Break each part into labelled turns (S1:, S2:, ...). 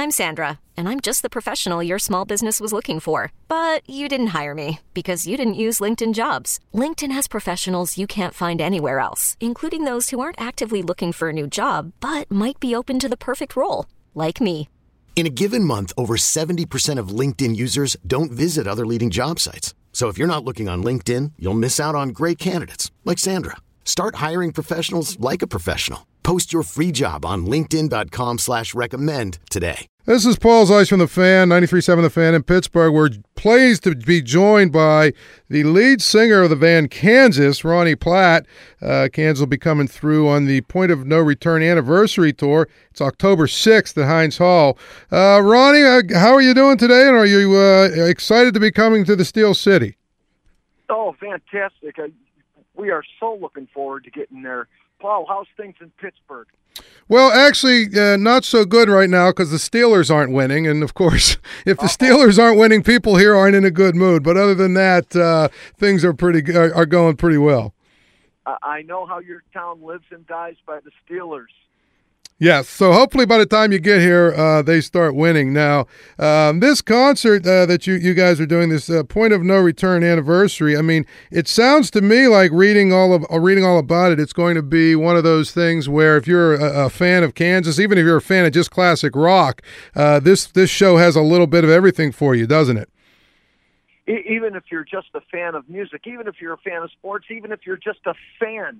S1: I'm Sandra, and I'm just the professional your small business was looking for. But you didn't hire me because you didn't use LinkedIn Jobs. LinkedIn has professionals you can't find anywhere else, including those who aren't actively looking for a new job, but might be open to the perfect role, like me.
S2: In a given month, over 70% of LinkedIn users don't visit other leading job sites. So if you're not looking on LinkedIn, you'll miss out on great candidates like Sandra. Start hiring professionals like a professional. Post your free job on linkedin.com/recommend today.
S3: This is Paul Zeiss from The Fan, 93.7 The Fan in Pittsburgh. We're pleased to be joined by the lead singer of the band Kansas, Ronnie Platt. Kansas will be coming through on the Point of No Return anniversary tour. It's October 6th at Heinz Hall. Ronnie, how are you doing today, and are you excited to be coming to the Steel City?
S4: Oh, fantastic. We are so looking forward to getting there. Paul, how's things in Pittsburgh?
S3: Well, actually, not so good right now because the Steelers aren't winning. And, of course, if the Steelers aren't winning, people here aren't in a good mood. But other than that, things are going pretty well.
S4: I know how your town lives and dies by the Steelers.
S3: Yes, so hopefully by the time you get here, they start winning. Now, this concert that you guys are doing, this Point of No Return anniversary, I mean, it sounds to me like reading all about it, it's going to be one of those things where if you're a fan of Kansas, even if you're a fan of just classic rock, this show has a little bit of everything for you, doesn't it?
S4: Even if you're just a fan of music, even if you're a fan of sports, even if you're just a fan.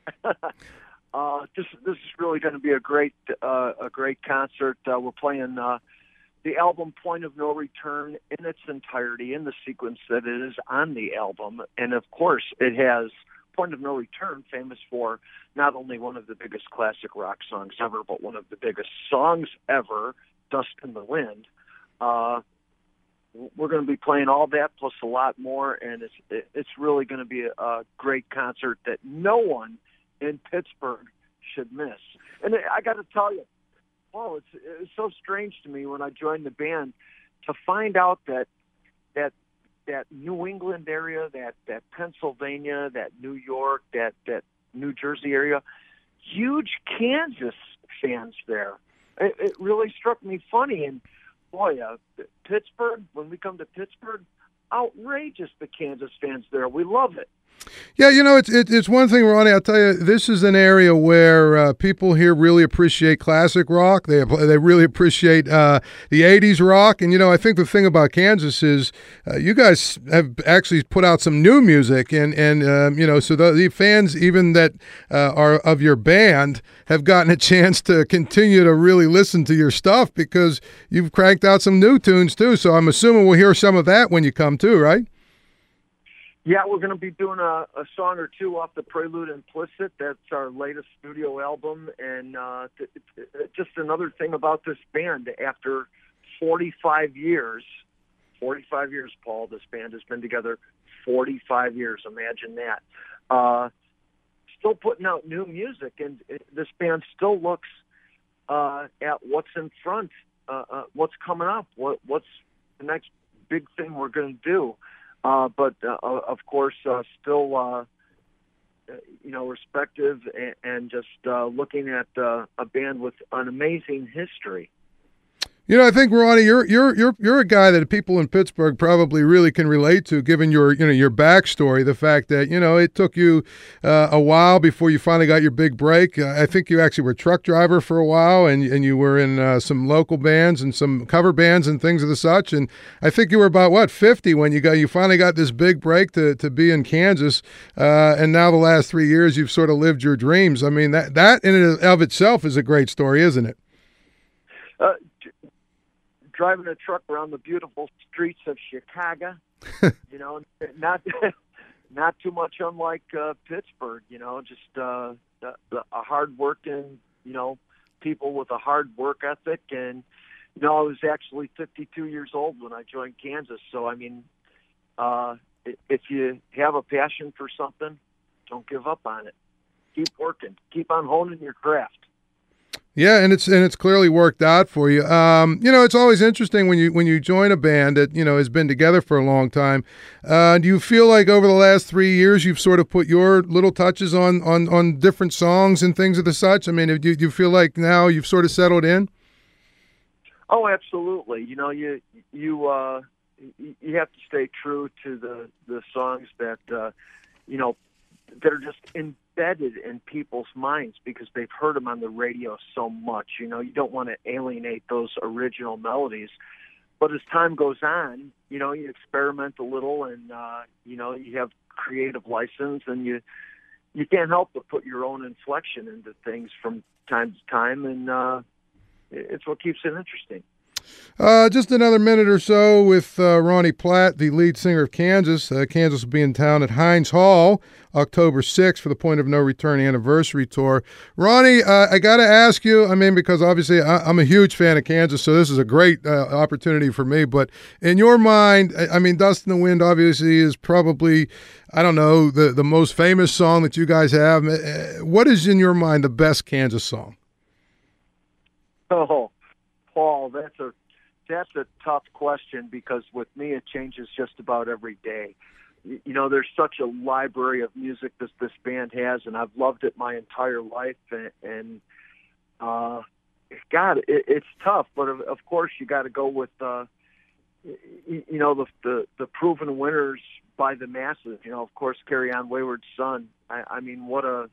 S4: This is really going to be a great concert. We're playing the album Point of No Return in its entirety, in the sequence that it is on the album. And, of course, it has Point of No Return, famous for not only one of the biggest classic rock songs ever, but one of the biggest songs ever, Dust in the Wind. We're going to be playing all that plus a lot more, and it's really going to be a great concert that no one in Pittsburgh should miss. And I got to tell you, Paul, it's so strange to me when I joined the band to find out that New England area, that Pennsylvania, that New York, that New Jersey area, huge Kansas fans there. It really struck me funny. And boy, Pittsburgh, when we come to Pittsburgh, outrageous, the Kansas fans there. We love it.
S3: Yeah, you know, it's one thing, Ronnie, I'll tell you, this is an area where people here really appreciate classic rock. They really appreciate the 80s rock. And, you know, I think the thing about Kansas is you guys have actually put out some new music. And you know, so the fans even that are of your band have gotten a chance to continue to really listen to your stuff because you've cranked out some new tunes, too. So I'm assuming we'll hear some of that when you come, too, right?
S4: Yeah, we're going to be doing a song or two off the Prelude Implicit. That's our latest studio album. And just another thing about this band, after 45 years, Paul, this band has been together 45 years. Imagine that. Still putting out new music, and this band still looks at what's in front, what's coming up, what's the next big thing we're going to do. But of course, still, respective and just looking at a band with an amazing history.
S3: You know, I think, Ronnie, you're a guy that people in Pittsburgh probably really can relate to, given your backstory. The fact that it took you a while before you finally got your big break. I think you actually were a truck driver for a while, and you were in some local bands and some cover bands and things of the such. And I think you were about 50 when you finally got this big break to be in Kansas. And now the last 3 years, you've sort of lived your dreams. I mean, that in and of itself is a great story, isn't it?
S4: Driving a truck around the beautiful streets of Chicago, not too much unlike Pittsburgh, just a hard-working, people with a hard work ethic. And, I was actually 52 years old when I joined Kansas. So, I mean, if you have a passion for something, don't give up on it. Keep working. Keep on honing your craft.
S3: Yeah, and it's clearly worked out for you. It's always interesting when you join a band that has been together for a long time. Do you feel like over the last 3 years you've sort of put your little touches on different songs and things of the such? I mean, do you feel like now you've sort of settled in?
S4: Oh, absolutely. You know, you have to stay true to the songs that you know, that are just embedded in people's minds because they've heard them on the radio so much. You know, you don't want to alienate those original melodies. But as time goes on, you know, you experiment a little, and you know, you have creative license, and you can't help but put your own inflection into things from time to time, and it's what keeps it interesting.
S3: Just another minute or so with Ronnie Platt, the lead singer of Kansas. Kansas will be in town at Heinz Hall October 6th for the Point of No Return anniversary tour. Ronnie, I got to ask you, I mean, because obviously I'm a huge fan of Kansas, so this is a great opportunity for me. But in your mind, I mean, Dust in the Wind obviously is probably, I don't know, the most famous song that you guys have. What is in your mind the best Kansas song?
S4: Oh, Paul, that's a tough question because with me it changes just about every day. You know, there's such a library of music this band has, and I've loved it my entire life. And God, it's tough. But of course, you got to go with you know, the proven winners by the masses. You know, of course, Carry On Wayward Son. I mean, what a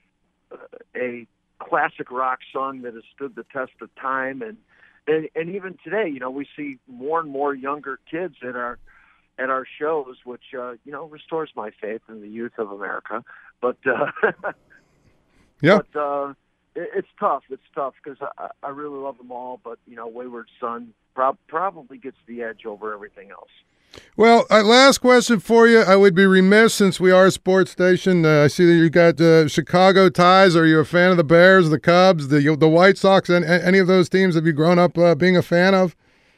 S4: classic rock song that has stood the test of time. And even today, you know, we see more and more younger kids at our shows, which you know, restores my faith in the youth of America. But
S3: yeah,
S4: but it's tough. It's tough because I really love them all. But you know, Wayward Son probably gets the edge over everything else.
S3: Well, last question for you. I would be remiss, since we are a sports station. I see that you got Chicago ties. Are you a fan of the Bears, the Cubs, the White Sox, and any of those teams have you grown up being a fan of?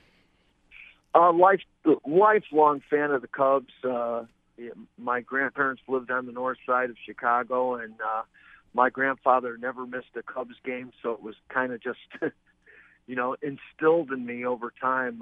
S4: Lifelong fan of the Cubs. My grandparents lived on the north side of Chicago, and my grandfather never missed a Cubs game, so it was kind of just, you know, instilled in me over time.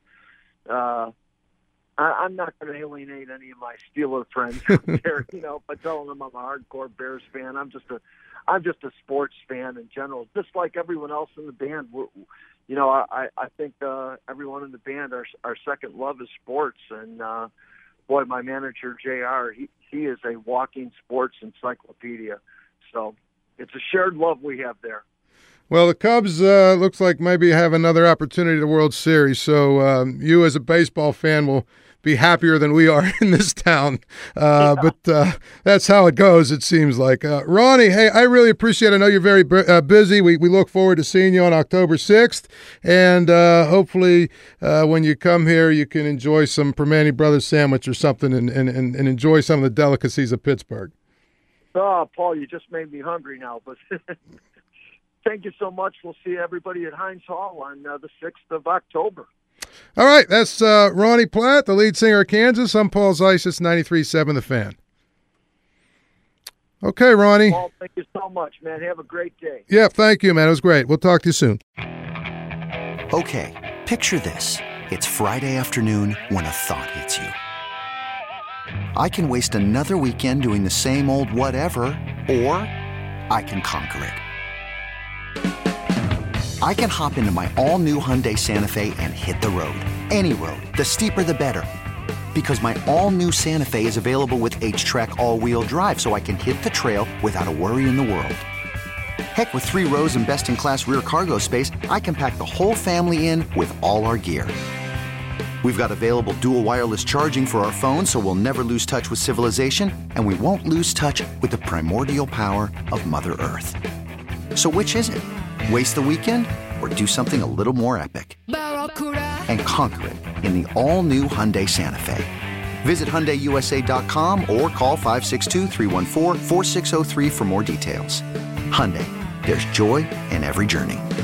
S4: I'm not going to alienate any of my Steeler friends out there, you know, by telling them I'm a hardcore Bears fan. I'm just a sports fan in general, just like everyone else in the band. You know, I think everyone in the band, our second love is sports. And boy, my manager JR, he is a walking sports encyclopedia. So it's a shared love we have there.
S3: Well, the Cubs looks like maybe have another opportunity at the World Series, so you as a baseball fan will be happier than we are in this town. But that's how it goes, it seems like. Ronnie, hey, I really appreciate it. I know you're very busy. We look forward to seeing you on October 6th, and hopefully when you come here you can enjoy some Permane Brothers sandwich or something and enjoy some of the delicacies of Pittsburgh.
S4: Oh, Paul, you just made me hungry now, but... Thank you so much. We'll see everybody at Heinz Hall on the 6th of October.
S3: All right. That's Ronnie Platt, the lead singer of Kansas. I'm Paul Zeiss. It's 93.7 The Fan. Okay, Ronnie.
S4: Paul, thank you so much, man. Have a great day.
S3: Yeah, thank you, man. It was great. We'll talk to you soon.
S5: Okay, picture this. It's Friday afternoon when a thought hits you. I can waste another weekend doing the same old whatever, or I can conquer it. I can hop into my all-new Hyundai Santa Fe and hit the road. Any road. The steeper, the better. Because my all-new Santa Fe is available with H-Track all-wheel drive, so I can hit the trail without a worry in the world. Heck, with 3 rows and best-in-class rear cargo space, I can pack the whole family in with all our gear. We've got available dual wireless charging for our phones, so we'll never lose touch with civilization, and we won't lose touch with the primordial power of Mother Earth. So which is it? Waste the weekend or do something a little more epic? And conquer it in the all-new Hyundai Santa Fe. Visit HyundaiUSA.com or call 562-314-4603 for more details. Hyundai, there's joy in every journey.